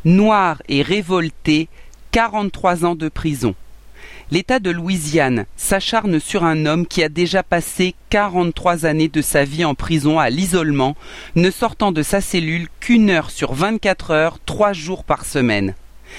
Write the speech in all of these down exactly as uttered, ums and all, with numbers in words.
Noir et révolté, quarante-trois ans de prison. L'État de Louisiane s'acharne sur un homme qui a déjà passé quarante-trois années de sa vie en prison à l'isolement, ne sortant de sa cellule qu'une heure sur vingt-quatre heures, trois jours par semaine.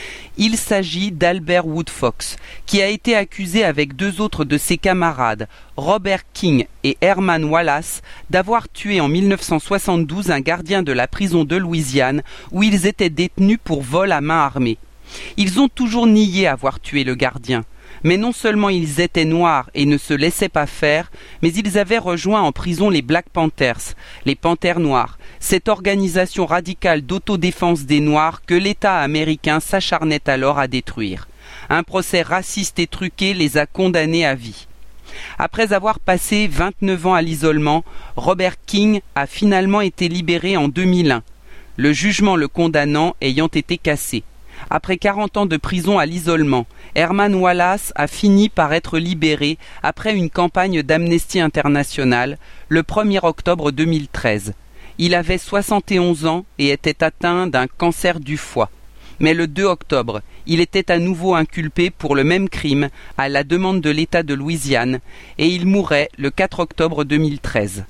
Il s'agit d'Albert Woodfox, qui a été accusé avec deux autres de ses camarades, Robert King et Herman Wallace, d'avoir tué en mille neuf cent soixante-douze un gardien de la prison de Louisiane où ils étaient détenus pour vol à main armée. Ils ont toujours nié avoir tué le gardien. Mais non seulement ils étaient noirs et ne se laissaient pas faire, mais ils avaient rejoint en prison les Black Panthers, les Panthères noirs, cette organisation radicale d'autodéfense des Noirs que l'État américain s'acharnait alors à détruire. Un procès raciste et truqué les a condamnés à vie. Après avoir passé vingt-neuf ans à l'isolement, Robert King a finalement été libéré en deux mille un, le jugement le condamnant ayant été cassé. Après quarante ans de prison à l'isolement, Herman Wallace a fini par être libéré après une campagne d'Amnesty International le premier octobre deux mille treize. Il avait soixante et onze ans et était atteint d'un cancer du foie. Mais le deux octobre, il était à nouveau inculpé pour le même crime à la demande de l'État de Louisiane et il mourait le quatre octobre deux mille treize.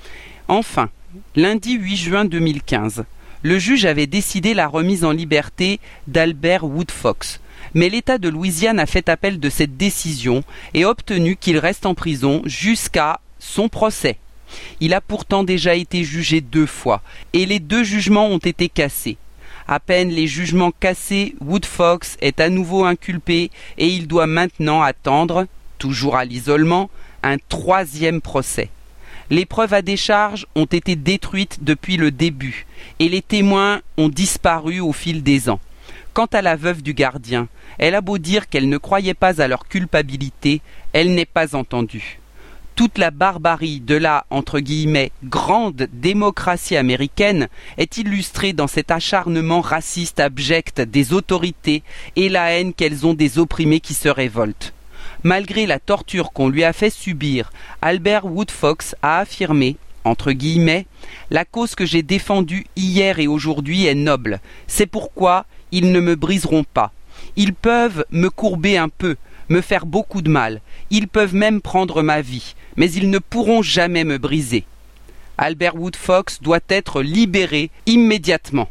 Enfin, lundi huit juin deux mille quinze, le juge avait décidé la remise en liberté d'Albert Woodfox, mais l'État de Louisiane a fait appel de cette décision et obtenu qu'il reste en prison jusqu'à son procès. Il a pourtant déjà été jugé deux fois, et les deux jugements ont été cassés. À peine les jugements cassés, Woodfox est à nouveau inculpé et il doit maintenant attendre, toujours à l'isolement, un troisième procès. Les preuves à décharge ont été détruites depuis le début et les témoins ont disparu au fil des ans. Quant à la veuve du gardien, elle a beau dire qu'elle ne croyait pas à leur culpabilité, elle n'est pas entendue. Toute la barbarie de la, entre guillemets, grande démocratie américaine est illustrée dans cet acharnement raciste abject des autorités et la haine qu'elles ont des opprimés qui se révoltent. Malgré la torture qu'on lui a fait subir, Albert Woodfox a affirmé, entre guillemets, « La cause que j'ai défendue hier et aujourd'hui est noble. C'est pourquoi ils ne me briseront pas. Ils peuvent me courber un peu, me faire beaucoup de mal. Ils peuvent même prendre ma vie, mais ils ne pourront jamais me briser. Albert Woodfox doit être libéré immédiatement. »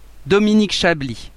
Dominique Chablis.